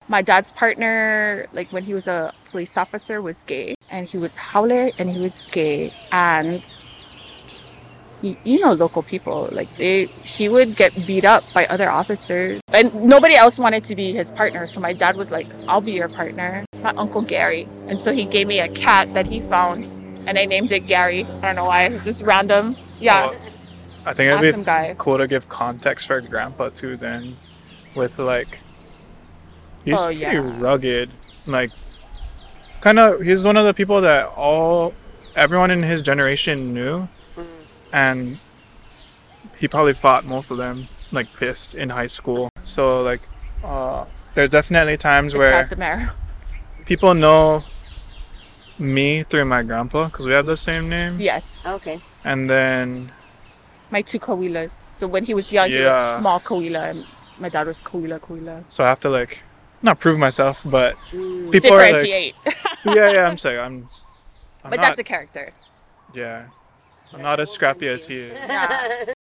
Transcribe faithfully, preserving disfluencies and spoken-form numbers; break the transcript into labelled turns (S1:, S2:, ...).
S1: My dad's partner, like when he was a police officer, was gay, and he was Haole, and he was gay, and you, you know local people, like they he would get beat up by other officers, and nobody else wanted to be his partner. So my dad was like, "I'll be your partner." My uncle Gary, and so he gave me a cat that he found, and I named it Gary. I don't know why, just random. Yeah,
S2: Well, I think it'd
S1: awesome
S2: be
S1: guy.
S2: cool to give context for grandpa too. Then, with like, he's
S1: Oh,
S2: pretty
S1: yeah.
S2: rugged. Like, kind of, he's one of the people that all everyone in his generation knew, and he probably fought most of them like fist in high school. So like, uh, there's definitely times
S1: The
S2: where
S1: Casimiro.
S2: people know me through my grandpa because we have the same name.
S1: Yes,
S3: Okay.
S2: And then
S1: my two Kawilas. So when he was young, he
S2: Yeah.
S1: was small Kawila, and my dad was Kawila Kawila.
S2: so I have to like not prove myself, but
S3: Mm.
S2: people are like,
S1: Differentiate.
S2: yeah, yeah. I'm saying I'm. I'm
S1: But
S2: not,
S1: that's a character.
S2: yeah. I'm not as scrappy as he is.
S1: Yeah.